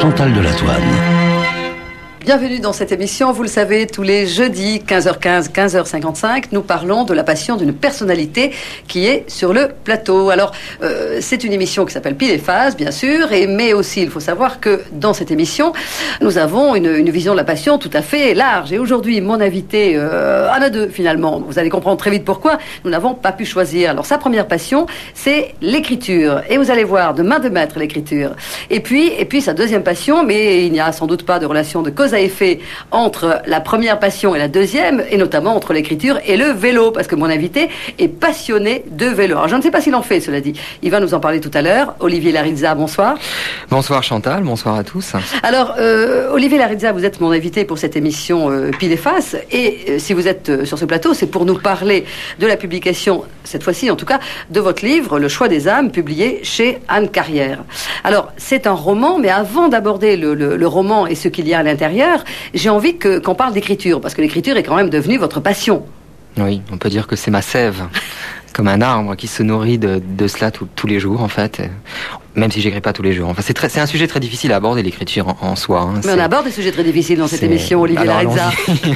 Chantal Delatoine. Bienvenue dans cette émission. Vous le savez, tous les jeudis, 15h15, 15h55, nous parlons de la passion d'une personnalité qui est sur le plateau. Alors, c'est une émission qui s'appelle Pile et Face, bien sûr, mais aussi, il faut savoir que dans cette émission, nous avons une vision de la passion tout à fait large. Et aujourd'hui, mon invité en a deux, finalement. Vous allez comprendre très vite pourquoi nous n'avons pas pu choisir. Alors, sa première passion, c'est l'écriture. Et vous allez voir, de main de maître, l'écriture. Et puis, sa deuxième passion, mais il n'y a sans doute pas de relation de cause à effet entre la première passion et la deuxième, et notamment entre l'écriture et le vélo, parce que mon invité est passionné de vélo. Alors je ne sais pas s'il en fait, cela dit. Il va nous en parler tout à l'heure. Olivier Larizza, bonsoir. Bonsoir Chantal, bonsoir à tous. Alors, Olivier Larizza, vous êtes mon invité pour cette émission Pile et Face, et si vous êtes sur ce plateau, c'est pour nous parler de la publication, cette fois-ci en tout cas, de votre livre, Le choix des âmes, publié chez Anne Carrière. Alors, c'est un roman, mais avant d'aborder le roman et ce qu'il y a à l'intérieur, j'ai envie qu'on parle d'écriture, parce que l'écriture est quand même devenue votre passion. Oui, on peut dire que c'est ma sève, comme un arbre qui se nourrit de cela tous les jours, en fait. Même si j'écris pas tous les jours. Enfin, c'est un sujet très difficile à aborder, l'écriture en soi. Hein. Mais on aborde des sujets très difficiles dans cette émission, Olivier Larizza.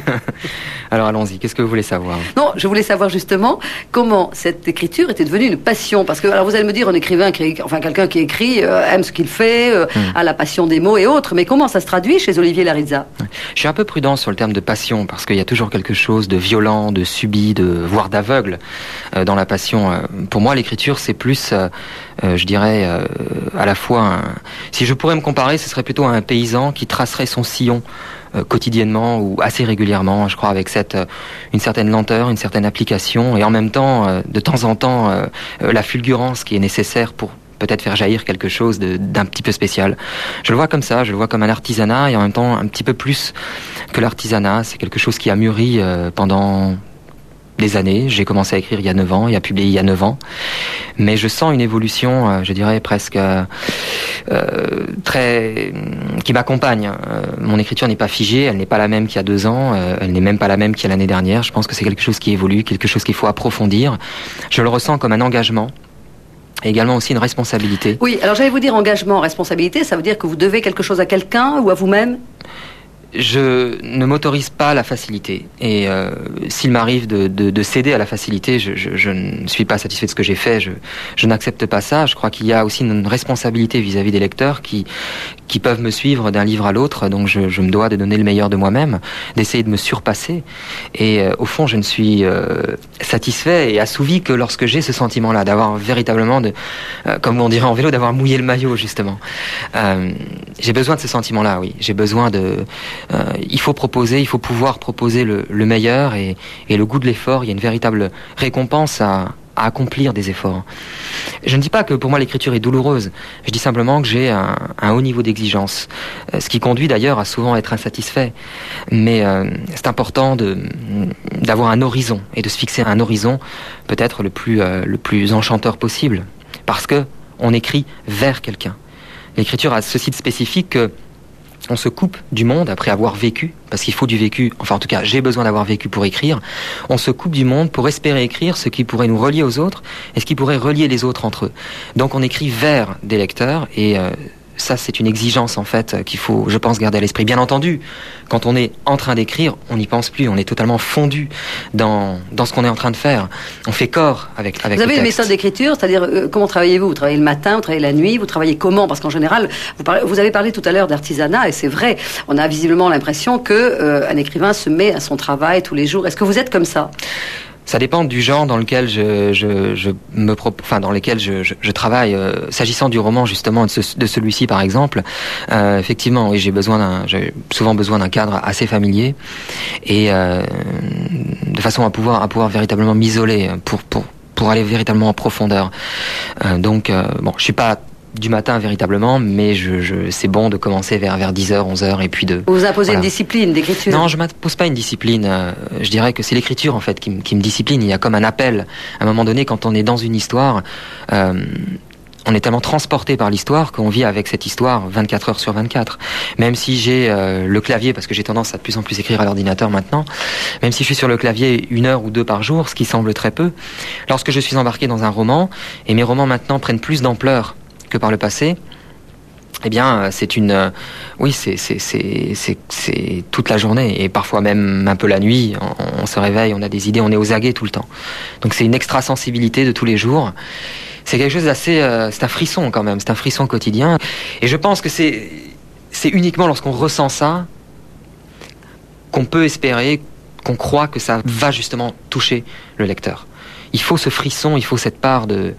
Alors allons-y, qu'est-ce que vous voulez savoir? Non, je voulais savoir justement comment cette écriture était devenue une passion. Parce que, alors vous allez me dire, un écrivain, quelqu'un qui écrit, aime ce qu'il fait, a la passion des mots et autres, mais comment ça se traduit chez Olivier Larizza? Je suis un peu prudent sur le terme de passion, parce qu'il y a toujours quelque chose de violent, de subi, voire d'aveugle dans la passion. Pour moi, l'écriture, c'est plus, je dirais, à la fois, si je pourrais me comparer, ce serait plutôt un paysan qui tracerait son sillon quotidiennement ou assez régulièrement, je crois, avec une certaine lenteur, une certaine application, et en même temps, de temps en temps, la fulgurance qui est nécessaire pour peut-être faire jaillir quelque chose d'un petit peu spécial. Je le vois comme ça, je le vois comme un artisanat, et en même temps un petit peu plus que l'artisanat. C'est quelque chose qui a mûri pendant des années. J'ai commencé à écrire il y a 9 ans, et à publier il y a 9 ans. Mais je sens une évolution, je dirais presque qui m'accompagne. Mon écriture n'est pas figée, elle n'est pas la même qu'il y a 2 ans, elle n'est même pas la même qu'il y a l'année dernière. Je pense que c'est quelque chose qui évolue, quelque chose qu'il faut approfondir. Je le ressens comme un engagement. Et également aussi une responsabilité. Oui, alors j'allais vous dire engagement, responsabilité, ça veut dire que vous devez quelque chose à quelqu'un ou à vous-même ? Je ne m'autorise pas la facilité. Et s'il m'arrive de céder à la facilité, je ne suis pas satisfait de ce que j'ai fait. Je n'accepte pas ça. Je crois qu'il y a aussi une responsabilité vis-à-vis des lecteurs qui peuvent me suivre d'un livre à l'autre. Donc je me dois de donner le meilleur de moi-même, d'essayer de me surpasser. Et au fond, je ne suis satisfait et assouvi que lorsque j'ai ce sentiment-là, d'avoir véritablement, comme on dirait en vélo, d'avoir mouillé le maillot, justement. J'ai besoin de ce sentiment-là, oui. J'ai besoin il faut pouvoir proposer le meilleur et le goût de l'effort. Il y a une véritable récompense à accomplir des efforts. Je ne dis pas que pour moi l'écriture est douloureuse. Je dis simplement que j'ai un haut niveau d'exigence. Ce qui conduit d'ailleurs à souvent être insatisfait. Mais c'est important d'avoir un horizon et de se fixer un horizon peut-être le plus enchanteur possible. Parce que on écrit vers quelqu'un. L'écriture a ceci de spécifique que on se coupe du monde après avoir vécu, parce qu'il faut du vécu, enfin en tout cas j'ai besoin d'avoir vécu pour écrire. On se coupe du monde pour espérer écrire ce qui pourrait nous relier aux autres et ce qui pourrait relier les autres entre eux. Donc on écrit vers des lecteurs et ça c'est une exigence en fait qu'il faut, je pense, garder à l'esprit. Bien entendu, quand on est en train d'écrire, on n'y pense plus, on est totalement fondu dans ce qu'on est en train de faire. On fait corps avec le texte. Vous avez une méthode d'écriture, c'est-à-dire comment travaillez-vous ? Vous travaillez le matin, vous travaillez la nuit, vous travaillez comment ? Parce qu'en général, vous avez parlé tout à l'heure d'artisanat et c'est vrai, on a visiblement l'impression que un écrivain se met à son travail tous les jours. Est-ce que vous êtes comme ça ? Ça dépend du genre dans lequel je travaille. S'agissant du roman justement de celui-ci par exemple, effectivement, oui, j'ai souvent besoin d'un cadre assez familier et de façon à pouvoir véritablement m'isoler pour aller véritablement en profondeur. Donc je suis pas du matin véritablement, mais c'est bon de commencer vers 10h, 11h et puis Vous imposez une discipline d'écriture ? Non, je m'impose pas une discipline. Je dirais que c'est l'écriture en fait qui me discipline. Il y a comme un appel. À un moment donné, quand on est dans une histoire, on est tellement transporté par l'histoire qu'on vit avec cette histoire 24 heures sur 24. Même si j'ai le clavier, parce que j'ai tendance à de plus en plus écrire à l'ordinateur maintenant, même si je suis sur le clavier 1 heure ou 2 par jour, ce qui semble très peu, lorsque je suis embarqué dans un roman, et mes romans maintenant prennent plus d'ampleur que par le passé, eh bien, c'est toute la journée et parfois même un peu la nuit. On se réveille, on a des idées, on est aux aguets tout le temps. Donc c'est une extra-sensibilité de tous les jours. C'est quelque chose d'assez, c'est un frisson quand même, c'est un frisson quotidien. Et je pense que c'est uniquement lorsqu'on ressent ça qu'on peut espérer, qu'on croit que ça va justement toucher le lecteur. Il faut ce frisson, il faut cette part de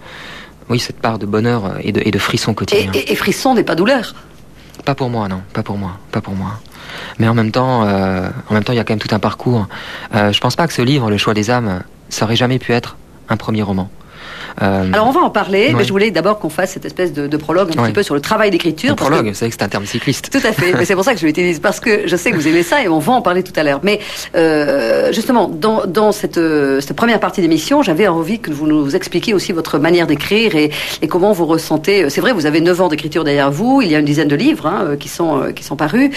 bonheur et de frisson quotidien. Et frisson n'est pas douleur. Pas pour moi, non, pas pour moi. Mais en même temps, il y a quand même tout un parcours. Je pense pas que ce livre, Le Choix des âmes, ça aurait jamais pu être un premier roman. Alors on va en parler, mais je voulais d'abord qu'on fasse cette espèce de prologue un petit peu sur le travail d'écriture. Prologue, c'est vrai que c'est un terme cycliste. Tout à fait, mais c'est pour ça que je l'utilise, parce que je sais que vous aimez ça et on va en parler tout à l'heure. Mais justement, dans cette première partie d'émission, j'avais envie que vous nous expliquiez aussi votre manière d'écrire et comment vous ressentez. C'est vrai, vous avez 9 ans d'écriture derrière vous, il y a une dizaine de livres qui sont parus.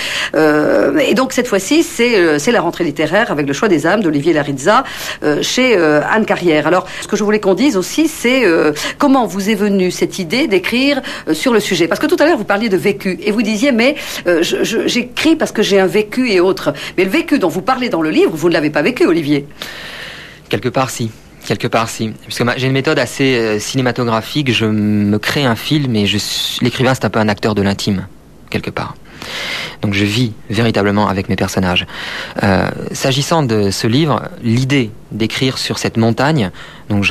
Et donc cette fois-ci, c'est la rentrée littéraire avec Le Choix des âmes d'Olivier Larizza chez Anne Carrière. Alors, ce que je voulais qu'on dise aussi, c'est comment vous est venue cette idée d'écrire sur le sujet. Parce que tout à l'heure, vous parliez de vécu. Et vous disiez, mais j'écris parce que j'ai un vécu et autres. Mais le vécu dont vous parlez dans le livre, vous ne l'avez pas vécu, Olivier. Quelque part, si. Puisque j'ai une méthode assez cinématographique. Je me crée un film et l'écrivain, c'est un peu un acteur de l'intime, quelque part. Donc je vis véritablement avec mes personnages. S'agissant de ce livre, l'idée d'écrire sur cette montagne, donc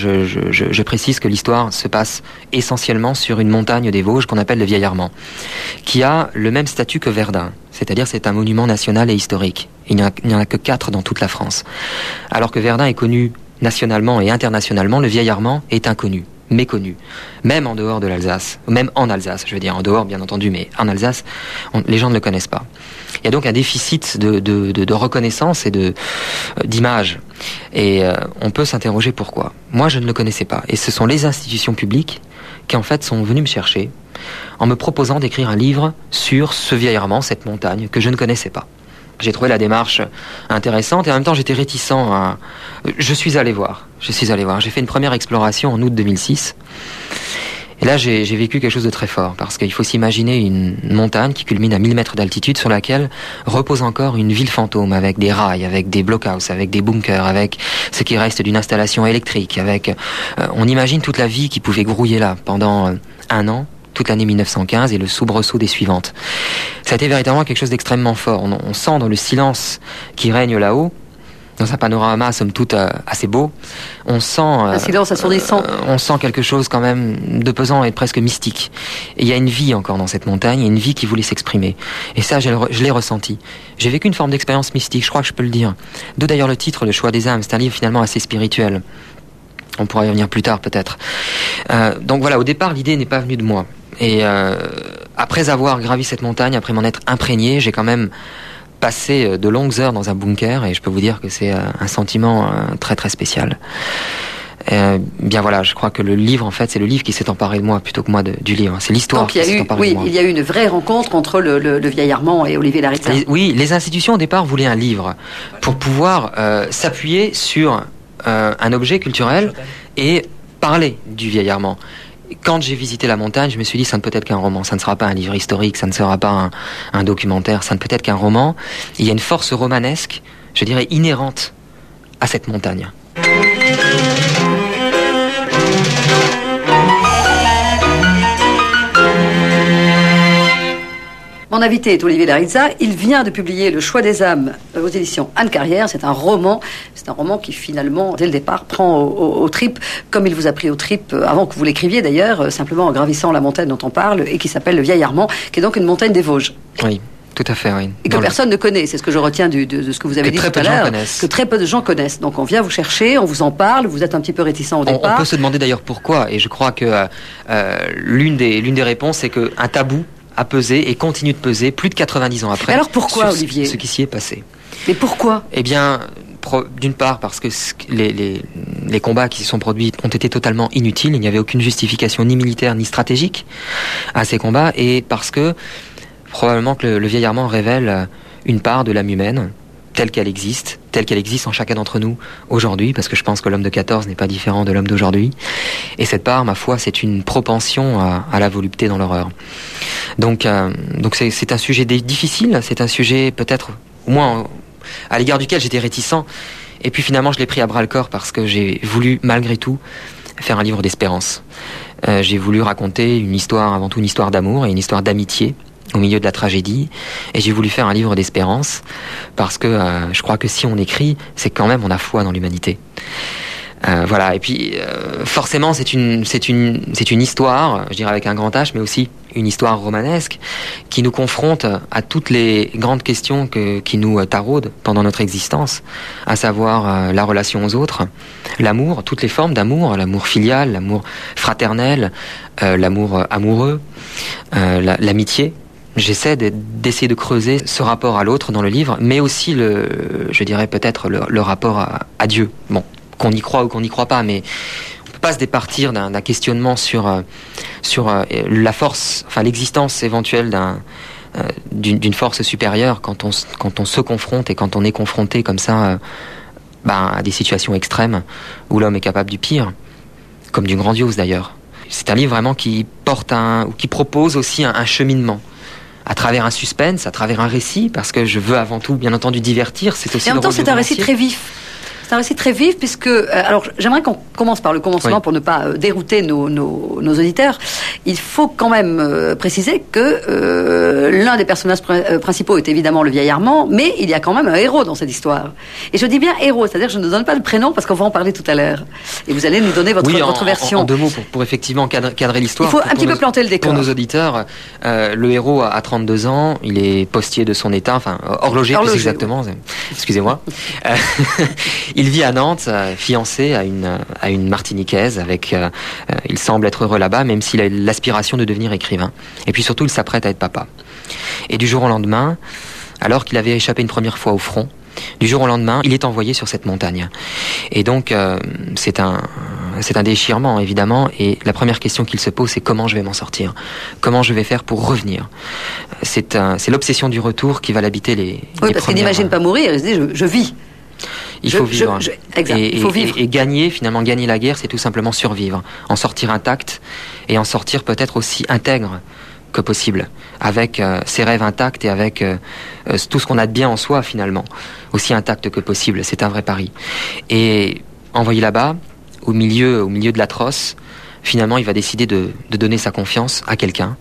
je précise que l'histoire se passe essentiellement sur une montagne des Vosges qu'on appelle le Vieil-Armand, qui a le même statut que Verdun, c'est-à-dire c'est un monument national et historique. Il n'y en a que 4 dans toute la France. Alors que Verdun est connu nationalement et internationalement, le Vieil-Armand est inconnu. Méconnu, même en dehors de l'Alsace, même en Alsace, je veux dire en dehors bien entendu, mais en Alsace, les gens ne le connaissent pas. Il y a donc un déficit de reconnaissance et d'image. Et on peut s'interroger pourquoi. Moi, je ne le connaissais pas. Et ce sont les institutions publiques qui en fait sont venues me chercher en me proposant d'écrire un livre sur ce Vieil-Armand, cette montagne que je ne connaissais pas. J'ai trouvé la démarche intéressante et en même temps j'étais réticent à... Je suis allé voir. J'ai fait une première exploration en août 2006. Et là j'ai vécu quelque chose de très fort parce qu'il faut s'imaginer une montagne qui culmine à 1000 mètres d'altitude sur laquelle repose encore une ville fantôme avec des rails, avec des blockhouses, avec des bunkers, avec ce qui reste d'une installation électrique, avec... on imagine toute la vie qui pouvait grouiller là pendant un an, toute l'année 1915 et le soubresaut des suivantes. Ça a été véritablement quelque chose d'extrêmement fort. On sent dans le silence qui règne là-haut, dans un panorama somme toute assez beau, on sent... un silence assourdissant. On sent quelque chose quand même de pesant et presque mystique. Et il y a une vie encore dans cette montagne, il y a une vie qui voulait s'exprimer. Et ça, je l'ai ressenti. J'ai vécu une forme d'expérience mystique, je crois que je peux le dire. D'où d'ailleurs le titre, Le Choix des âmes. C'est un livre finalement assez spirituel. On pourra y revenir plus tard peut-être. Donc voilà, au départ, l'idée n'est pas venue de moi. Et après avoir gravi cette montagne, après m'en être imprégné, j'ai quand même passé de longues heures dans un bunker et je peux vous dire que c'est un sentiment très très spécial. Bien voilà, je crois que le livre, en fait, c'est le livre qui s'est emparé de moi plutôt que moi du livre. C'est l'histoire qui s'est emparée de moi. Oui, il y a eu une vraie rencontre entre le Vieil-Armand et Olivier Larizza. Oui, les institutions au départ voulaient un livre pour pouvoir s'appuyer sur un objet culturel et parler du Vieil-Armand. Quand j'ai visité la montagne, je me suis dit, ça ne peut être qu'un roman, ça ne sera pas un livre historique, ça ne sera pas un documentaire, ça ne peut être qu'un roman. Il y a une force romanesque, je dirais, inhérente à cette montagne. Mon invité est Olivier Larizza. Il vient de publier Le Choix des âmes aux éditions Anne Carrière. C'est un roman qui finalement, dès le départ, prend aux tripes, comme il vous a pris aux tripes avant que vous l'écriviez d'ailleurs, simplement en gravissant la montagne dont on parle et qui s'appelle le Vieil-Armand, qui est donc une montagne des Vosges. Oui. Tout à fait, oui. Et que personne ne connaît, c'est ce que je retiens de ce que vous avez dit tout à l'heure. Que très peu de gens connaissent. Donc on vient vous chercher, on vous en parle, vous êtes un petit peu réticent au départ. On peut se demander d'ailleurs pourquoi, et je crois que l'une des réponses, c'est qu'un tabou a pesé et continue de peser plus de 90 ans après. Mais alors pourquoi, Olivier ? Ce qui s'y est passé. Mais pourquoi ? Eh bien, d'une part parce que les combats qui s'y sont produits ont été totalement inutiles, il n'y avait aucune justification ni militaire ni stratégique à ces combats, et parce que probablement que le Vieil-Armand révèle une part de l'âme humaine telle qu'elle existe en chacun d'entre nous aujourd'hui, parce que je pense que l'homme de 14 n'est pas différent de l'homme d'aujourd'hui. Et cette part, ma foi, c'est une propension à la volupté dans l'horreur. Donc c'est un sujet difficile, c'est un sujet peut-être, au moins à l'égard duquel j'étais réticent. Et puis finalement, je l'ai pris à bras-le-corps parce que j'ai voulu, malgré tout, faire un livre d'espérance. J'ai voulu raconter une histoire, avant tout une histoire d'amour et une histoire d'amitié au milieu de la tragédie. Et j'ai voulu faire un livre d'espérance parce que je crois que si on écrit, c'est quand même on a foi dans l'humanité. Voilà. Et puis forcément, c'est une histoire, je dirais avec un grand H, mais aussi une histoire romanesque qui nous confronte à toutes les grandes questions qui nous taraudent pendant notre existence, à savoir la relation aux autres, l'amour, toutes les formes d'amour, l'amour filial, l'amour fraternel, l'amour amoureux, l'amitié. J'essaie d'essayer de creuser ce rapport à l'autre dans le livre, mais aussi je dirais peut-être le rapport à Dieu. Bon, qu'on y croit ou qu'on n'y croit pas, mais on peut pas se départir d'un questionnement sur la force, enfin l'existence éventuelle d'une force supérieure quand on se confronte et quand on est confronté comme ça à des situations extrêmes où l'homme est capable du pire, comme du grandiose d'ailleurs. C'est un livre vraiment qui propose aussi un cheminement à travers un suspense, à travers un récit, parce que je veux avant tout, bien entendu, divertir. C'est aussi. Et en même temps, c'est un récit très vif. C'est un récit très vif puisque, alors j'aimerais qu'on commence par le commencement pour ne pas dérouter nos auditeurs. Il faut quand même préciser que l'un des personnages principaux est évidemment le vieil Armand, mais il y a quand même un héros dans cette histoire. Et je dis bien héros, c'est-à-dire que je ne donne pas de prénom parce qu'on va en parler tout à l'heure. Et vous allez nous donner votre version. En deux mots, pour effectivement cadrer l'histoire. Il faut un petit peu planter le décor. Pour nos auditeurs, le héros a 32 ans, il est postier de son état, enfin horloger plus exactement, excusez-moi. Il vit à Nantes, fiancé à une Martiniquaise, il semble être heureux là-bas, même s'il a l'aspiration de devenir écrivain. Et puis surtout, il s'apprête à être papa. Et du jour au lendemain, alors qu'il avait échappé une première fois au front, du jour au lendemain, il est envoyé sur cette montagne. Et donc, c'est un déchirement, évidemment. Et la première question qu'il se pose, c'est comment je vais m'en sortir ? Comment je vais faire pour revenir ? C'est l'obsession du retour qui va l'habiter les parce qu'il n'imagine pas mourir, il se dit je vis. Il faut vivre. Il faut vivre. Et gagner la guerre, c'est tout simplement survivre. En sortir intact et en sortir peut-être aussi intègre que possible, avec ses rêves intacts et avec tout ce qu'on a de bien en soi finalement, aussi intact que possible. C'est un vrai pari. Et envoyé là-bas, au milieu de l'atroce, finalement, il va décider de donner sa confiance à quelqu'un,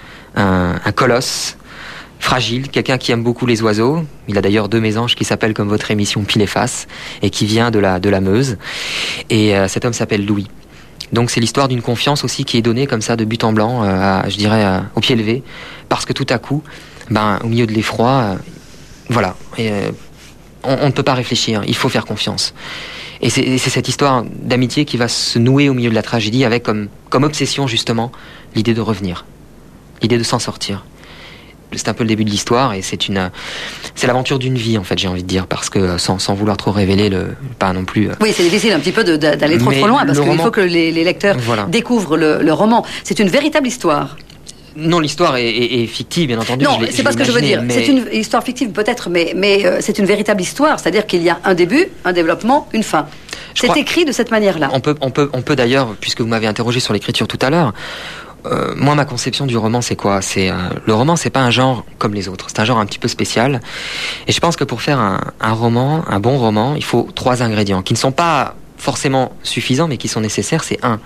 un colosse, fragile, quelqu'un qui aime beaucoup les oiseaux. Il a d'ailleurs 2 mésanges qui s'appellent comme votre émission Pile et Face et qui vient de la Meuse. Et cet homme s'appelle Louis. Donc c'est l'histoire d'une confiance aussi qui est donnée comme ça de but en blanc, je dirais au pied levé, parce que tout à coup, au milieu de l'effroi, voilà, on ne peut pas réfléchir, il faut faire confiance. Et c'est cette histoire d'amitié qui va se nouer au milieu de la tragédie avec comme obsession justement l'idée de revenir, l'idée de s'en sortir. C'est un peu le début de l'histoire et c'est l'aventure d'une vie en fait, j'ai envie de dire, parce que sans vouloir trop révéler pas non plus. Oui, c'est difficile un petit peu d'aller trop loin parce qu'il faut que les lecteurs découvrent le roman. C'est une véritable histoire. Non, l'histoire est fictive, bien entendu. Non, c'est pas ce que je veux dire. C'est une histoire fictive peut-être, mais c'est une véritable histoire. C'est-à-dire qu'il y a un début, un développement, une fin. C'est écrit de cette manière-là. On peut d'ailleurs, puisque vous m'avez interrogé sur l'écriture tout à l'heure. Moi, ma conception du roman, c'est quoi ? Le roman, c'est pas un genre comme les autres. C'est un genre un petit peu spécial. Et je pense que pour faire un roman, un bon roman, il faut 3 ingrédients qui ne sont pas forcément suffisants, mais qui sont nécessaires. C'est un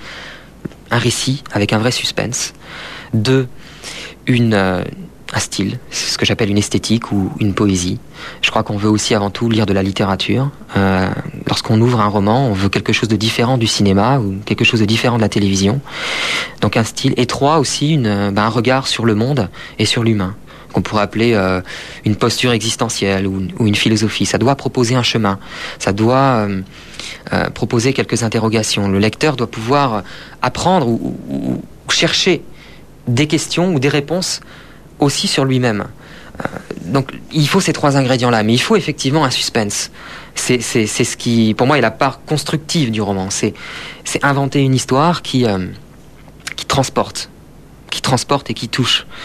récit avec un vrai suspense. 2, un style, c'est ce que j'appelle une esthétique ou une poésie. Je crois qu'on veut aussi avant tout lire de la littérature. Lorsqu'on ouvre un roman, on veut quelque chose de différent du cinéma ou quelque chose de différent de la télévision. Donc un style. Et 3 aussi, un regard sur le monde et sur l'humain, qu'on pourrait appeler une posture existentielle ou une philosophie. Ça doit proposer un chemin. Ça doit proposer quelques interrogations. Le lecteur doit pouvoir apprendre ou chercher des questions ou des réponses aussi sur lui-même. Donc il faut ces 3 ingrédients-là, mais il faut effectivement un suspense. C'est ce qui, pour moi, est la part constructive du roman. C'est inventer une histoire qui transporte et qui touche.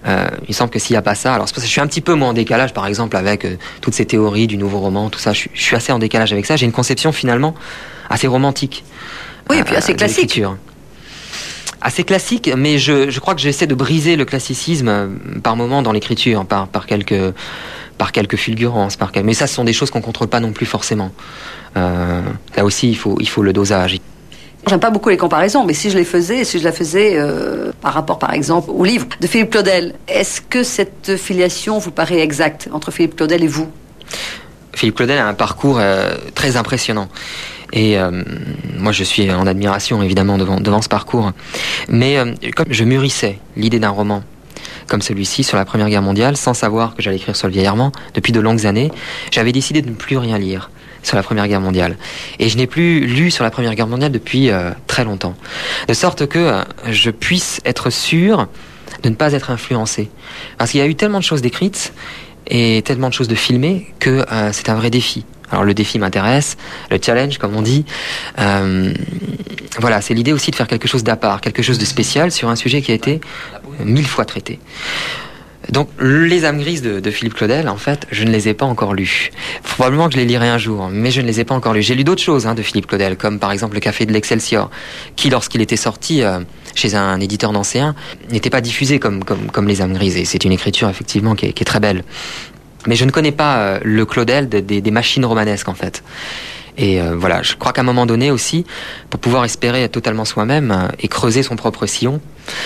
Il me semble que s'il n'y a pas ça, alors c'est parce que je suis un petit peu moins en décalage, par exemple, avec toutes ces théories du nouveau roman, tout ça. Je suis assez en décalage avec ça. J'ai une conception finalement assez romantique. Oui, et puis assez classique. Assez classique, mais je crois que j'essaie de briser le classicisme par moments dans l'écriture, par quelques fulgurances, mais ça, ce sont des choses qu'on contrôle pas non plus forcément. Là aussi, il faut le dosage. J'aime pas beaucoup les comparaisons, mais si je la faisais par rapport, par exemple, au livre de Philippe Claudel, est-ce que cette filiation vous paraît exacte entre Philippe Claudel et vous? Philippe Claudel a un parcours très impressionnant. Et moi, je suis en admiration, évidemment, devant ce parcours. Mais comme je mûrissais l'idée d'un roman comme celui-ci sur la Première Guerre mondiale, sans savoir que j'allais écrire sur le vieil Armand, depuis de longues années, j'avais décidé de ne plus rien lire sur la Première Guerre mondiale. Et je n'ai plus lu sur la Première Guerre mondiale depuis très longtemps. De sorte que je puisse être sûr de ne pas être influencé. Parce qu'il y a eu tellement de choses décrites et tellement de choses de filmées que c'est un vrai défi. Alors le défi m'intéresse, le challenge comme on dit. Voilà, c'est l'idée aussi de faire quelque chose d'à part, quelque chose de spécial sur un sujet qui a été 1000 fois traité. Donc les âmes grises de Philippe Claudel, en fait, je ne les ai pas encore lues. Probablement que je les lirai un jour, mais je ne les ai pas encore lues. J'ai lu d'autres choses de Philippe Claudel, comme par exemple Le Café de l'Excelsior, qui lorsqu'il était sorti chez un éditeur nancéen, n'était pas diffusé comme les âmes grises. Et c'est une écriture effectivement qui est très belle. Mais je ne connais pas le Claudel des machines romanesques, en fait. Et voilà, je crois qu'à un moment donné aussi, pour pouvoir espérer être totalement soi-même et creuser son propre sillon,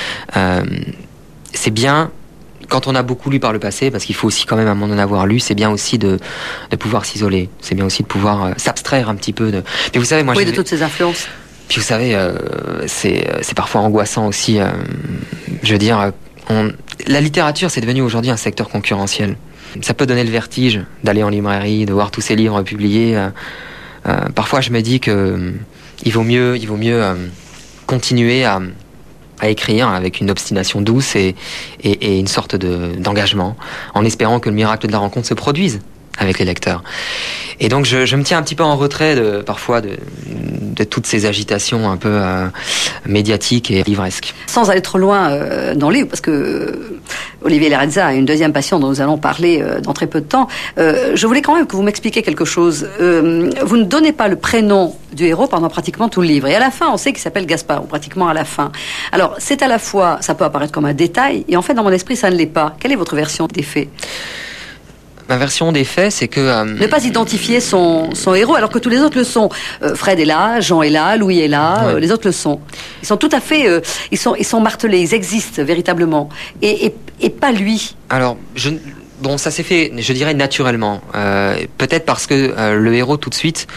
c'est bien, quand on a beaucoup lu par le passé, parce qu'il faut aussi quand même à un moment en avoir lu, c'est bien aussi de pouvoir s'isoler. C'est bien aussi de pouvoir s'abstraire un petit peu de... Mais vous savez, moi, de toutes ces influences. Puis vous savez, c'est parfois angoissant aussi. Je veux dire, la littérature, c'est devenu aujourd'hui un secteur concurrentiel. Ça peut donner le vertige d'aller en librairie, de voir tous ces livres publiés. Parfois, je me dis que il vaut mieux continuer à écrire avec une obstination douce et une sorte d'engagement, en espérant que le miracle de la rencontre se produise avec les lecteurs. Et donc je me tiens un petit peu en retrait parfois de toutes ces agitations un peu médiatiques et livresques. Sans aller trop loin dans le livre, parce que Olivier Larenza a une deuxième passion dont nous allons parler dans très peu de temps. Je voulais quand même que vous m'expliquiez quelque chose. Vous ne donnez pas le prénom du héros pendant pratiquement tout le livre. Et à la fin, on sait qu'il s'appelle Gaspard, ou pratiquement à la fin. Alors, c'est à la fois, ça peut apparaître comme un détail, et en fait, dans mon esprit, ça ne l'est pas. Quelle est votre version des faits ? Ma version des faits, c'est que... Ne pas identifier son héros, alors que tous les autres le sont. Fred est là, Jean est là, Louis est là, ouais. Les autres le sont. Ils sont tout à fait... ils sont martelés, ils existent véritablement. Et pas lui. Alors, bon, ça s'est fait, je dirais, naturellement. Peut-être parce que le héros, tout de suite...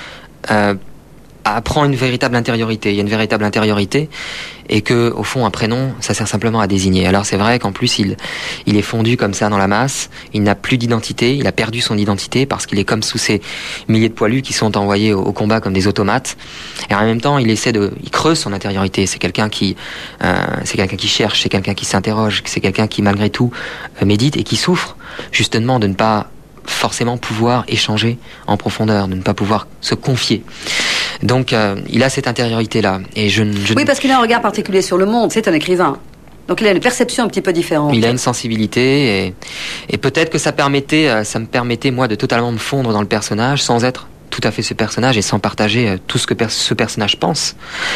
apprend une véritable intériorité. Il y a une véritable intériorité et que, au fond, un prénom, ça sert simplement à désigner. Alors c'est vrai qu'en plus, il est fondu comme ça dans la masse. Il n'a plus d'identité. Il a perdu son identité parce qu'il est comme sous ces milliers de poilus qui sont envoyés au combat comme des automates. Et en même temps, il creuse son intériorité. C'est quelqu'un qui cherche, c'est quelqu'un qui s'interroge, c'est quelqu'un qui, malgré tout, médite et qui souffre justement de ne pas forcément pouvoir échanger en profondeur, de ne pas pouvoir se confier. Donc, il a cette intériorité-là. Et oui, parce qu'il a un regard particulier sur le monde. C'est un écrivain. Donc, il a une perception un petit peu différente. Il a une sensibilité. Et peut-être que ça me permettait, moi, de totalement me fondre dans le personnage sans être tout à fait ce personnage et sans partager tout ce que ce personnage pense.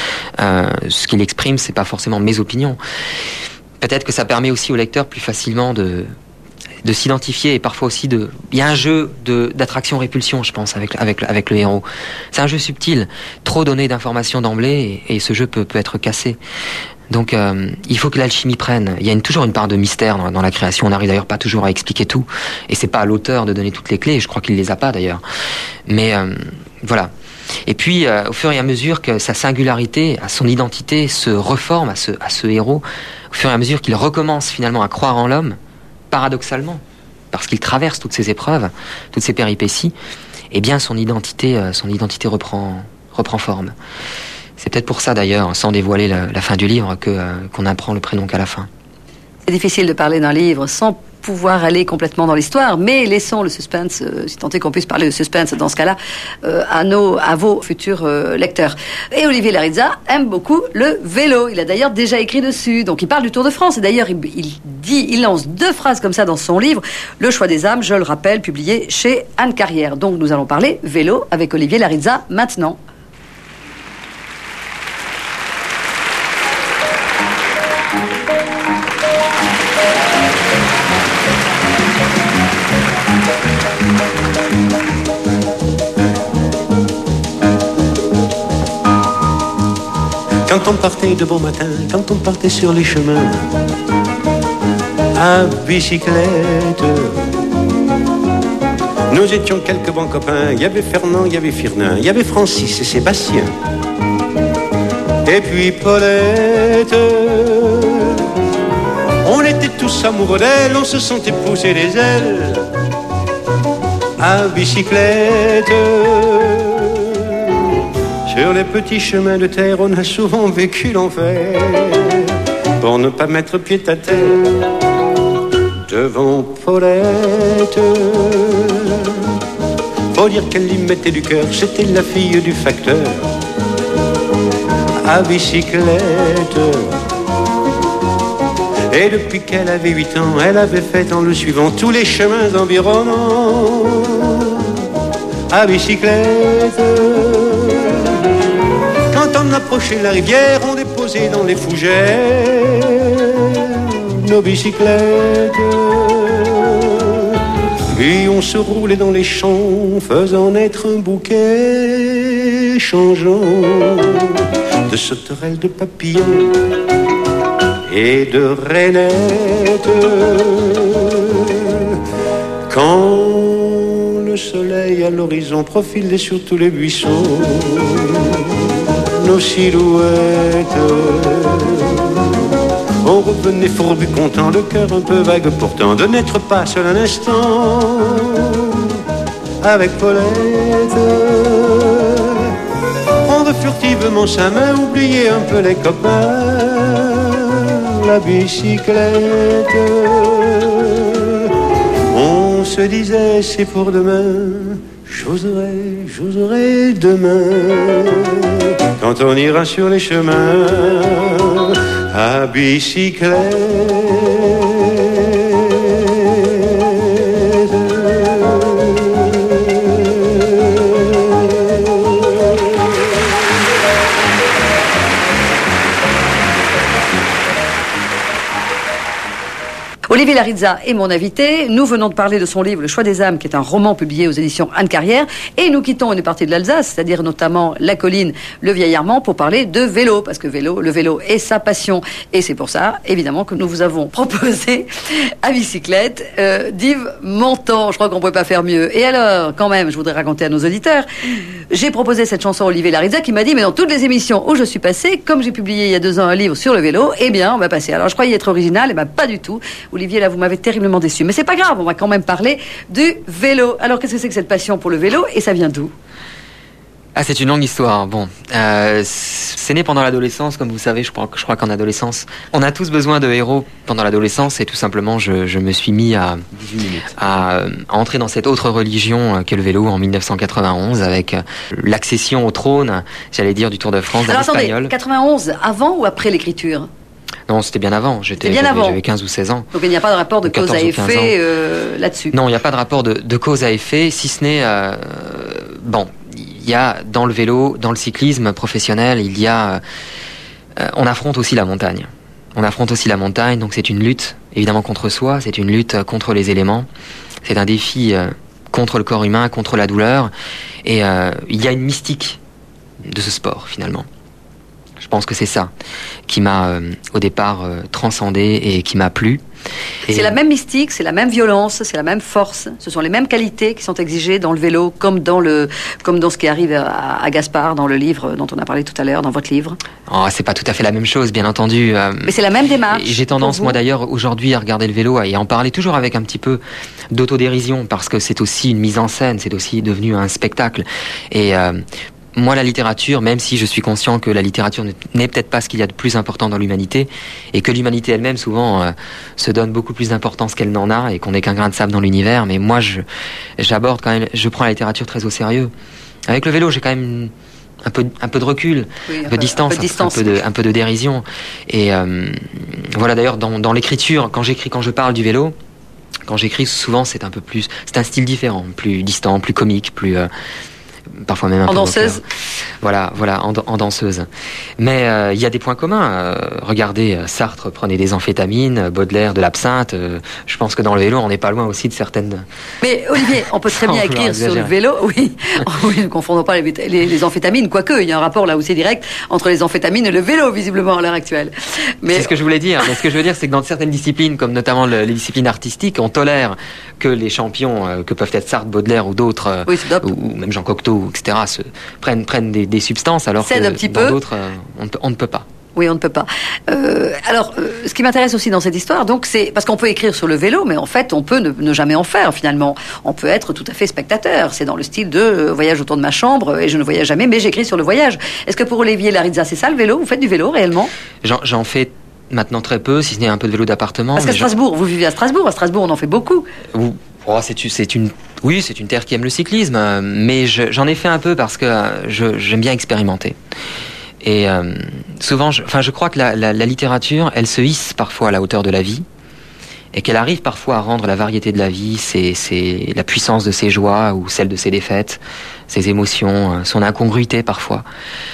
Ce qu'il exprime, c'est pas forcément mes opinions. Peut-être que ça permet aussi au lecteur plus facilement de s'identifier et parfois aussi il y a un jeu d'attraction-répulsion, je pense, avec le héros. C'est un jeu subtil. Trop donné d'informations d'emblée et ce jeu peut être cassé. Donc il faut que l'alchimie prenne. Il y a toujours une part de mystère dans la création. On n'arrive d'ailleurs pas toujours à expliquer tout. Et c'est pas à l'auteur de donner toutes les clés. Je crois qu'il les a pas d'ailleurs. Mais voilà. Et puis au fur et à mesure que sa singularité, son identité se reforme à ce héros, au fur et à mesure qu'il recommence finalement à croire en l'homme, paradoxalement, parce qu'il traverse toutes ces épreuves, toutes ces péripéties, eh bien son identité reprend forme. C'est peut-être pour ça d'ailleurs, sans dévoiler la fin du livre, qu'on apprend le prénom qu'à la fin. C'est difficile de parler d'un livre sans pouvoir aller complètement dans l'histoire, mais laissons le suspense, si tant est qu'on puisse parler de suspense dans ce cas-là, à vos futurs lecteurs. Et Olivier Larizza aime beaucoup le vélo. Il a d'ailleurs déjà écrit dessus. Donc il parle du Tour de France. Et d'ailleurs, il lance 2 phrases comme ça dans son livre, Le choix des âmes, je le rappelle, publié chez Anne Carrière. Donc nous allons parler vélo avec Olivier Larizza maintenant. Quand on partait de bon matin, quand on partait sur les chemins à bicyclette, nous étions quelques bons copains. Il y avait Fernand, il y avait Firnin, il y avait Francis et Sébastien, et puis Paulette. On était tous amoureux d'elle, on se sentait pousser les ailes à bicyclette. Sur les petits chemins de terre, on a souvent vécu l'enfer pour ne pas mettre pied à terre devant Paulette. Faut dire qu'elle y mettait du cœur, c'était la fille du facteur à bicyclette. Et depuis qu'elle avait 8 ans, elle avait fait en le suivant tous les chemins environnants à bicyclette. Quand on approchait la rivière, on déposait dans les fougères nos bicyclettes. Puis on se roulait dans les champs, faisant naître un bouquet changeant de sauterelles, de papillons et de rainettes. Quand le soleil à l'horizon profilait sur tous les buissons nos silhouettes, on revenait fourbu content, le cœur un peu vague pourtant, de n'être pas seul un instant avec Paulette. Prendre furtivement sa main, oublier un peu les copains, la bicyclette. On se disait c'est pour demain, j'oserai demain, quand on ira sur les chemins à bicyclette. Olivier Larizza est mon invité. Nous venons de parler de son livre Le choix des âmes, qui est un roman publié aux éditions Anne Carrière. Et nous quittons une partie de l'Alsace, c'est-à-dire notamment la colline, le vieil Armand, pour parler de vélo. Parce que le vélo est sa passion. Et c'est pour ça, évidemment, que nous vous avons proposé à bicyclette d'Yves Montand. Je crois qu'on ne pouvait pas faire mieux. Et alors, quand même, je voudrais raconter à nos auditeurs, j'ai proposé cette chanson à Olivier Larizza qui m'a dit, mais dans toutes les émissions où je suis passé, comme j'ai publié il y a 2 ans un livre sur le vélo, eh bien, on va passer. Alors, je croyais être original, et bien pas du tout. Olivier, là, vous m'avez terriblement déçu. Mais c'est pas grave, on va quand même parler du vélo. Alors, qu'est-ce que c'est que cette passion pour le vélo et ça vient d'où ? Ah, c'est une longue histoire. Bon, c'est né pendant l'adolescence, comme vous savez, je crois qu'en adolescence, on a tous besoin de héros pendant l'adolescence, et tout simplement, je me suis mis à entrer dans cette autre religion qu'est le vélo en 1991, avec l'accession au trône, j'allais dire, du Tour de France d'un Espagnol. Alors attendez, 91, avant ou après l'écriture ? Non, c'était bien avant. J'avais 15 ou 16 ans. Donc il n'y a pas de rapport de cause à effet là-dessus. Non, il n'y a pas de rapport de cause à effet, si ce n'est... bon, il y a dans le vélo, dans le cyclisme professionnel, on affronte aussi la montagne. On affronte aussi la montagne, donc c'est une lutte, évidemment, contre soi, c'est une lutte contre les éléments. C'est un défi contre le corps humain, contre la douleur. Et il y a une mystique de ce sport, finalement. Je pense que c'est ça qui m'a, au départ, transcendé et qui m'a plu. C'est la même mystique, c'est la même violence, c'est la même force. Ce sont les mêmes qualités qui sont exigées dans le vélo, comme dans ce qui arrive à Gaspard, dans le livre dont on a parlé tout à l'heure, dans votre livre. Oh, c'est pas tout à fait la même chose, bien entendu. Mais c'est la même démarche. J'ai tendance, moi d'ailleurs, aujourd'hui, à regarder le vélo et à en parler toujours avec un petit peu d'autodérision, parce que c'est aussi une mise en scène, c'est aussi devenu un spectacle. Et moi, la littérature, même si je suis conscient que la littérature n'est peut-être pas ce qu'il y a de plus important dans l'humanité, et que l'humanité elle-même, souvent, se donne beaucoup plus d'importance qu'elle n'en a, et qu'on n'est qu'un grain de sable dans l'univers, mais moi, j'aborde quand même, je prends la littérature très au sérieux. Avec le vélo, j'ai quand même un peu de recul, un peu de distance, un peu de dérision. Et voilà, d'ailleurs, dans l'écriture, quand je parle du vélo, quand j'écris, souvent, c'est un style différent, plus distant, plus comique, plus... parfois même un peu en danseuse. Voilà, en danseuse. Mais il y a des points communs. Regardez, Sartre prenait des amphétamines, Baudelaire de l'absinthe. Je pense que dans le vélo, on n'est pas loin aussi de certaines... Mais Olivier, on peut très bien écrire sur le vélo, oui, ne confondons pas les amphétamines, quoique il y a un rapport là aussi direct entre les amphétamines et le vélo, visiblement, à l'heure actuelle. Mais... C'est ce que je voulais dire. Mais ce que je veux dire, c'est que dans certaines disciplines, comme notamment les disciplines artistiques, on tolère que les champions, que peuvent être Sartre, Baudelaire ou d'autres, ou même Jean Cocteau, etc., prennent des substances, alors que dans d'autres, on ne peut pas. Oui, on ne peut pas. Ce qui m'intéresse aussi dans cette histoire, donc, c'est parce qu'on peut écrire sur le vélo, mais en fait, on peut ne jamais en faire, finalement. On peut être tout à fait spectateur. C'est dans le style de voyage autour de ma chambre, et je ne voyage jamais, mais j'écris sur le voyage. Est-ce que pour Olivier Larizza, c'est ça le vélo? Vous faites du vélo, réellement? J'en fais maintenant très peu, si ce n'est un peu de vélo d'appartement. Parce qu'à Strasbourg, vous vivez à Strasbourg. À Strasbourg, on en fait beaucoup. C'est une terre qui aime le cyclisme, mais j'en ai fait un peu parce que j'aime bien expérimenter. Et souvent, je crois que la littérature, elle se hisse parfois à la hauteur de la vie, et qu'elle arrive parfois à rendre la variété de la vie, c'est la puissance de ses joies ou celle de ses défaites, ses émotions, son incongruité parfois.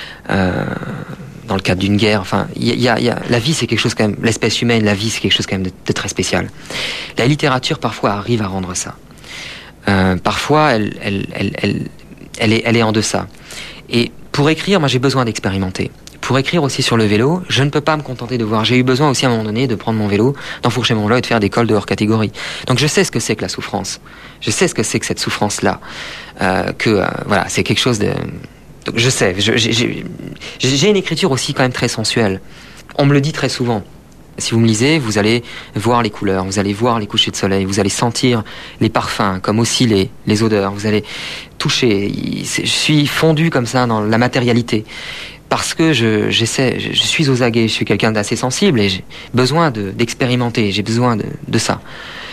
Dans le cadre d'une guerre, la vie, c'est quelque chose quand même, l'espèce humaine, la vie, c'est quelque chose quand même de très spécial. La littérature parfois arrive à rendre ça. Parfois, elle est en deçà. Et pour écrire, moi, j'ai besoin d'expérimenter. Pour écrire aussi sur le vélo, je ne peux pas me contenter de voir. J'ai eu besoin aussi à un moment donné de prendre mon vélo, d'enfourcher mon vélo et de faire des cols de hors catégorie. Donc je sais ce que c'est que la souffrance. Je sais ce que c'est que cette souffrance-là. Voilà, c'est quelque chose de... Donc je sais, j'ai une écriture aussi quand même très sensuelle. On me le dit très souvent. Si vous me lisez, vous allez voir les couleurs, vous allez voir les couchers de soleil, vous allez sentir les parfums, comme aussi les odeurs, vous allez toucher. Je suis fondu comme ça dans la matérialité. Parce que je suis aux aguets, je suis quelqu'un d'assez sensible et j'ai besoin d'expérimenter, j'ai besoin de ça.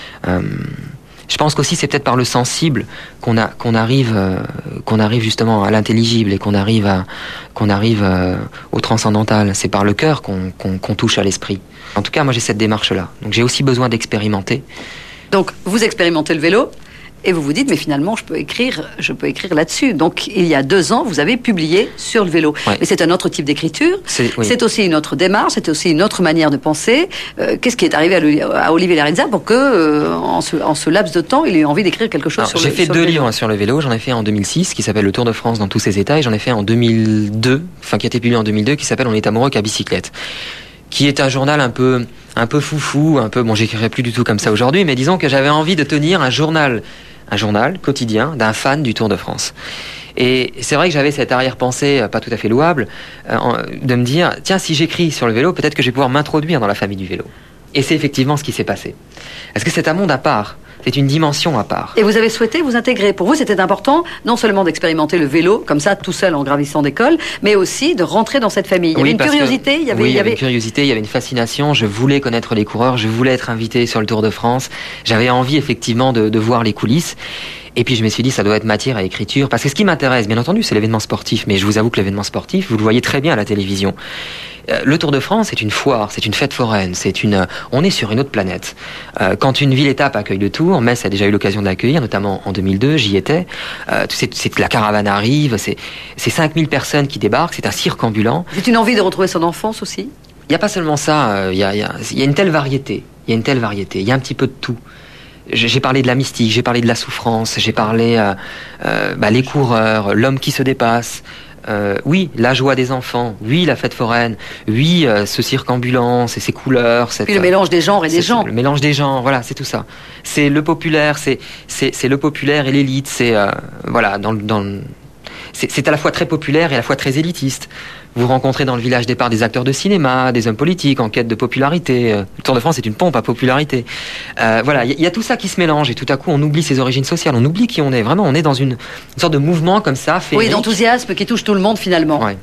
Je pense qu'aussi c'est peut-être par le sensible qu'on arrive justement à l'intelligible et qu'on arrive au transcendantal. C'est par le cœur qu'on touche à l'esprit. En tout cas, moi j'ai cette démarche-là. Donc j'ai aussi besoin d'expérimenter. Donc vous expérimentez le vélo et vous vous dites, mais finalement je peux écrire là-dessus. Donc il y a 2 ans, vous avez publié sur le vélo. Ouais. Mais c'est un autre type d'écriture. C'est aussi une autre démarche, c'est aussi une autre manière de penser. Qu'est-ce qui est arrivé à Olivier Larizza pour que, en ce laps de temps, il ait eu envie d'écrire quelque chose sur le vélo? J'ai fait 2 livres sur le vélo. J'en ai fait en 2006, qui s'appelle Le Tour de France dans tous ses états, et j'en ai fait en 2002, qui a été publié en 2002, qui s'appelle On est amoureux qu'à bicyclette, qui est un journal un peu foufou, j'écrirai plus du tout comme ça aujourd'hui, mais disons que j'avais envie de tenir un journal quotidien d'un fan du Tour de France. Et c'est vrai que j'avais cette arrière-pensée, pas tout à fait louable, de me dire, tiens, si j'écris sur le vélo, peut-être que je vais pouvoir m'introduire dans la famille du vélo. Et c'est effectivement ce qui s'est passé. Parce que c'est un monde à part. C'est une dimension à part. Et vous avez souhaité vous intégrer. Pour vous, c'était important, non seulement d'expérimenter le vélo, comme ça, tout seul en gravissant des cols, mais aussi de rentrer dans cette famille. Il y avait une curiosité. Il y avait une curiosité, il y avait une fascination. Je voulais connaître les coureurs, je voulais être invité sur le Tour de France. J'avais envie, effectivement, de voir les coulisses. Et puis je me suis dit, ça doit être matière à écriture. Parce que ce qui m'intéresse, bien entendu, c'est l'événement sportif. Mais je vous avoue que l'événement sportif, vous le voyez très bien à la télévision. Le Tour de France, c'est une foire, c'est une fête foraine, on est sur une autre planète. Quand une ville-étape accueille le Tour, Metz a déjà eu l'occasion de l'accueillir, notamment en 2002, j'y étais. La caravane arrive, c'est 5000 personnes qui débarquent, c'est un cirque ambulant. C'est une envie de retrouver son enfance aussi? Il n'y a pas seulement ça, il y a une telle variété, il y a un petit peu de tout. J'ai parlé de la mystique, j'ai parlé de la souffrance, j'ai parlé les coureurs, l'homme qui se dépasse. Oui, la joie des enfants, oui, la fête foraine, oui, ce cirque ambulant, c'est ses couleurs. Puis le mélange des genres et des gens. Le mélange des genres, voilà, c'est tout ça. C'est le populaire, c'est le populaire et l'élite, c'est c'est à la fois très populaire et à la fois très élitiste. Vous rencontrez dans le village départ des acteurs de cinéma, des hommes politiques en quête de popularité. Le Tour de France est une pompe à popularité. Voilà, il y a tout ça qui se mélange et tout à coup on oublie ses origines sociales, on oublie qui on est. Vraiment, on est dans une sorte de mouvement comme ça, féerique. Oui, d'enthousiasme qui touche tout le monde finalement. Ouais.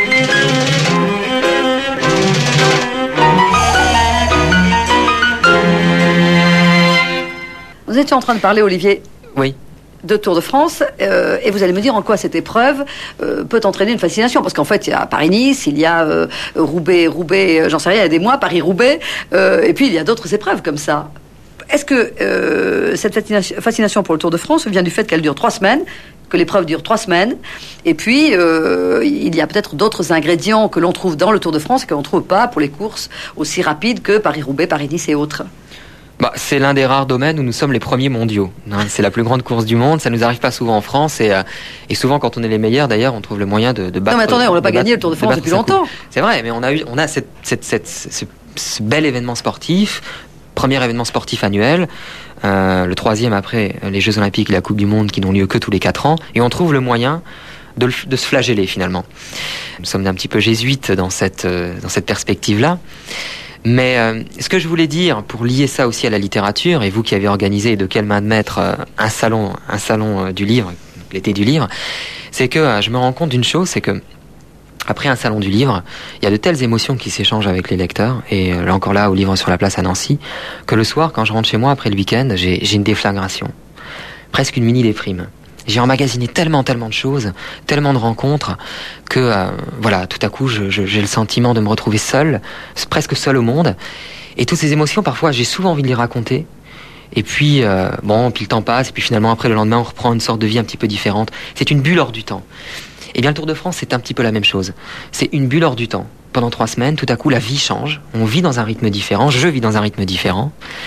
Nous étions en train de parler, Olivier. Oui. De Tour de France, et vous allez me dire en quoi cette épreuve peut entraîner une fascination, parce qu'en fait il y a Paris-Nice, il y a Roubaix, j'en sais rien, il y a des mois, Paris-Roubaix, et puis il y a d'autres épreuves comme ça. Est-ce que cette fascination pour le Tour de France vient du fait qu'elle dure 3 semaines, que l'épreuve dure 3 semaines, et puis il y a peut-être d'autres ingrédients que l'on trouve dans le Tour de France et que l'on ne trouve pas pour les courses aussi rapides que Paris-Roubaix, Paris-Nice et autres? C'est l'un des rares domaines où nous sommes les premiers mondiaux. C'est la plus grande course du monde, ça nous arrive pas souvent en France et souvent quand on est les meilleurs d'ailleurs, on trouve le moyen de battre. Non mais attendez, on n'a pas gagné le Tour de France depuis longtemps. C'est vrai, mais on a ce bel événement sportif, premier événement sportif annuel, le 3e après les Jeux Olympiques et la Coupe du Monde qui n'ont lieu que tous les 4 ans, et on trouve le moyen de se flageller finalement. Nous sommes un petit peu jésuites dans cette perspective-là. Mais ce que je voulais dire, pour lier ça aussi à la littérature, et vous qui avez organisé de quelle main de maître un salon du livre, l'été du livre, c'est que je me rends compte d'une chose, c'est que après un salon du livre, il y a de telles émotions qui s'échangent avec les lecteurs, et là encore là, au Livre sur la Place à Nancy, que le soir, quand je rentre chez moi après le week-end, j'ai une déflagration, presque une mini-déprime. J'ai emmagasiné tellement de choses, tellement de rencontres, que voilà, tout à coup, j'ai le sentiment de me retrouver seul, presque seul au monde. Et toutes ces émotions, parfois, j'ai souvent envie de les raconter. Et puis, puis le temps passe, et puis finalement, après, le lendemain, on reprend une sorte de vie un petit peu différente. C'est une bulle hors du temps. Et bien, le Tour de France, c'est un petit peu la même chose. C'est une bulle hors du temps. Pendant 3 semaines, tout à coup, la vie change. On vit dans un rythme différent. Je vis dans un rythme différent.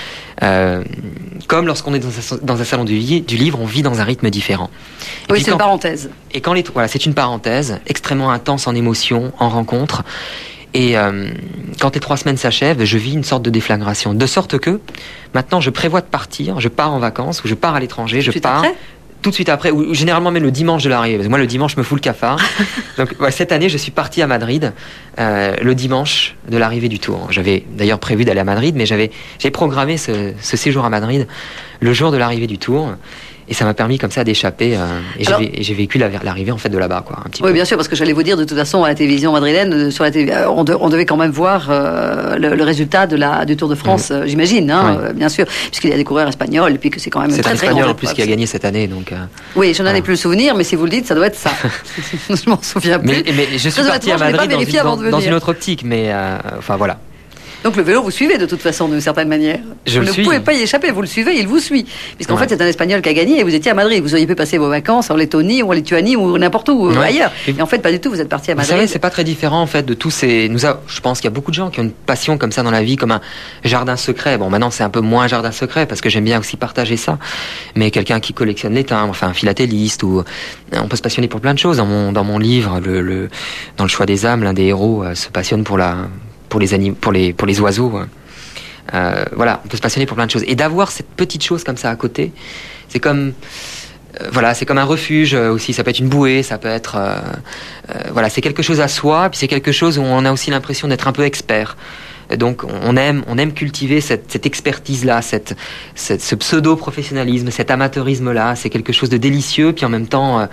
Comme lorsqu'on est dans un salon du livre, on vit dans un rythme différent. Et oui, c'est une parenthèse. Et voilà, c'est une parenthèse extrêmement intense en émotions, en rencontres. Et quand les 3 semaines s'achèvent, je vis une sorte de déflagration. De sorte que maintenant, je prévois de partir. Je pars en vacances ou je pars à l'étranger. Je pars tout de suite après, ou généralement même le dimanche de l'arrivée. Parce que moi, le dimanche, je me fous le cafard. Donc, cette année, je suis parti à Madrid le dimanche de l'arrivée du Tour. J'avais d'ailleurs prévu d'aller à Madrid, mais j'avais programmé ce séjour à Madrid le jour de l'arrivée du Tour. Et ça m'a permis comme ça d'échapper. J'ai vécu l'arrivée en fait de là-bas, quoi. Un petit peu. Bien sûr, parce que j'allais vous dire de toute façon à la télévision madrilène, sur la on devait quand même voir le résultat du Tour de France, j'imagine, bien sûr, puisqu'il y a des coureurs espagnols et puis que c'est quand même très très espagnol grand. En plus qui a gagné cette année, donc. Oui, je n'en ai plus le souvenir, mais si vous le dites, ça doit être ça. Je m'en souviens plus. Mais je suis parti à Madrid dans une autre optique, mais enfin voilà. Donc le vélo, vous suivez de toute façon, d'une certaine manière. Vous ne pouvez pas y échapper, vous le suivez, il vous suit. Puisqu'en fait, c'est un Espagnol qui a gagné et vous étiez à Madrid. Vous auriez pu passer vos vacances en Lettonie ou en Lituanie ou n'importe où ailleurs. Et en fait, pas du tout, vous êtes parti à Madrid. Vous savez, c'est pas très différent en fait de tous ces... Je pense qu'il y a beaucoup de gens qui ont une passion comme ça dans la vie, comme un jardin secret. Bon, maintenant, c'est un peu moins un jardin secret parce que j'aime bien aussi partager ça. Mais quelqu'un qui collectionne les timbres, enfin un philatéliste, ou on peut se passionner pour plein de choses. Dans mon livre, dans le choix des âmes, l'un des héros se passionne pour les oiseaux. Voilà, on peut se passionner pour plein de choses. Et d'avoir cette petite chose comme ça à côté, c'est comme c'est comme un refuge aussi. Ça peut être une bouée, ça peut être c'est quelque chose à soi. Puis c'est quelque chose où on a aussi l'impression d'être un peu expert. Donc on aime cultiver cette expertise-là, ce pseudo-professionnalisme, cet amateurisme-là. C'est quelque chose de délicieux. Puis en même temps,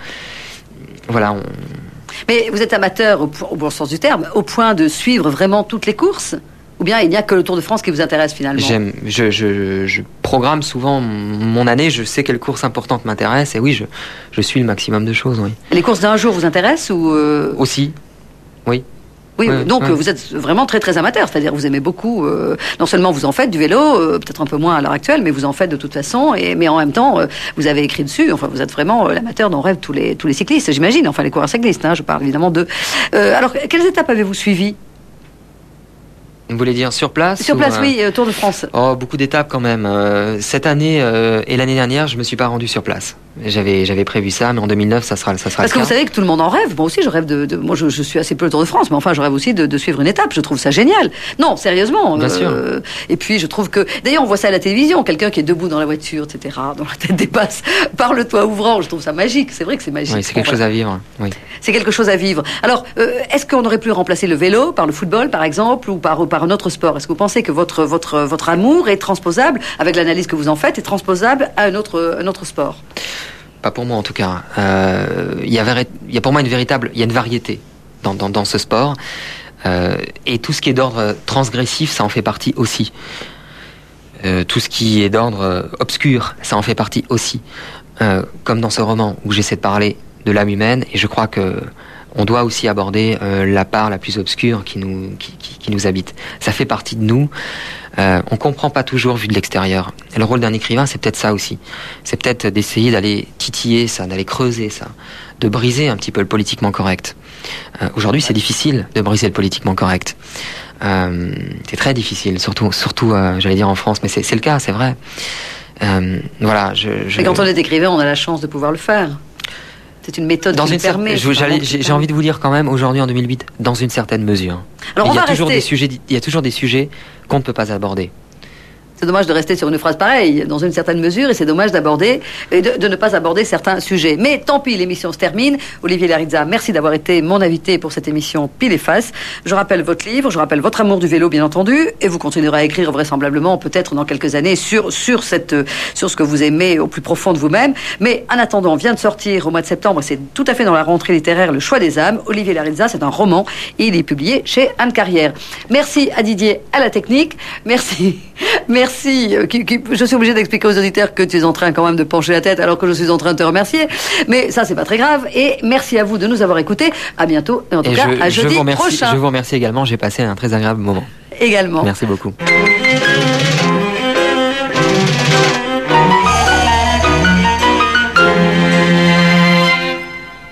Mais vous êtes amateur au bon sens du terme, au point de suivre vraiment toutes les courses ? Ou bien il n'y a que le Tour de France qui vous intéresse finalement ? Je programme souvent mon année, je sais quelles courses importantes m'intéressent, et oui, je suis le maximum de choses, oui. Et les courses d'un jour vous intéressent ou Aussi, oui. Oui, donc vous êtes vraiment très très amateur, c'est-à-dire vous aimez beaucoup, non seulement vous en faites du vélo, peut-être un peu moins à l'heure actuelle, mais vous en faites de toute façon, mais en même temps vous avez écrit dessus, enfin vous êtes vraiment l'amateur dont rêvent tous les cyclistes, j'imagine, enfin les coureurs cyclistes, je parle évidemment d'eux. Alors, quelles étapes avez-vous suivies ? Vous voulez dire sur place ? Sur place, oui, Tour de France. Oh, beaucoup d'étapes quand même. Cette année et l'année dernière, je me suis pas rendu sur place. J'avais prévu ça, mais en 2009, ça sera Parce le cas. que vous savez que tout le monde en rêve. Moi aussi, je rêve moi, je suis assez peu le Tour de France, mais enfin, je rêve aussi de suivre une étape. Je trouve ça génial. Non, sérieusement. Bien sûr. Et puis, je trouve que, d'ailleurs, on voit ça à la télévision. Quelqu'un qui est debout dans la voiture, etc., dont la tête dépasse par le toit ouvrant. Je trouve ça magique. C'est vrai que c'est magique. Oui, c'est quelque chose à vivre. Oui. C'est quelque chose à vivre. Alors, est-ce qu'on aurait pu remplacer le vélo par le football, par exemple, ou par un autre sport? Est-ce que vous pensez que votre amour est transposable, avec l'analyse que vous en faites, est transposable à un autre sport? Pas pour moi en tout cas. Il y a pour moi il y a une variété dans ce sport. Et tout ce qui est d'ordre transgressif, ça en fait partie aussi. Tout ce qui est d'ordre obscur, ça en fait partie aussi. Comme dans ce roman où j'essaie de parler de l'âme humaine, et je crois que on doit aussi aborder la part la plus obscure qui nous habite. Ça fait partie de nous. On comprend pas toujours vu de l'extérieur. Et le rôle d'un écrivain, c'est peut-être ça aussi. C'est peut-être d'essayer d'aller titiller ça, d'aller creuser ça, de briser un petit peu le politiquement correct. Aujourd'hui, c'est difficile de briser le politiquement correct. C'est très difficile, surtout, j'allais dire en France, mais c'est le cas, c'est vrai. Voilà. Et quand on est écrivain, on a la chance de pouvoir le faire. C'est une méthode qui nous permet. J'ai envie de vous dire quand même, aujourd'hui en 2008, dans une certaine mesure. Alors il y a toujours des sujets qu'on ne peut pas aborder. C'est dommage de rester sur une phrase pareille, dans une certaine mesure, et c'est dommage d'aborder et de ne pas aborder certains sujets. Mais tant pis, l'émission se termine. Olivier Larizza, merci d'avoir été mon invité pour cette émission Pile et Face. Je rappelle votre livre, je rappelle votre amour du vélo, bien entendu, et vous continuerez à écrire vraisemblablement, peut-être dans quelques années, sur ce que vous aimez au plus profond de vous-même. Mais en attendant, vient de sortir au mois de septembre, c'est tout à fait dans la rentrée littéraire, Le Choix des âmes. Olivier Larizza, c'est un roman, et il est publié chez Anne Carrière. Merci à Didier à la technique. Merci. Je suis obligée d'expliquer aux auditeurs que tu es en train quand même de pencher la tête alors que je suis en train de te remercier. Mais ça, c'est pas très grave. Et merci à vous de nous avoir écoutés. À bientôt. Et en tout cas, à jeudi prochain. Je vous remercie également. J'ai passé un très agréable moment. Également. Merci beaucoup.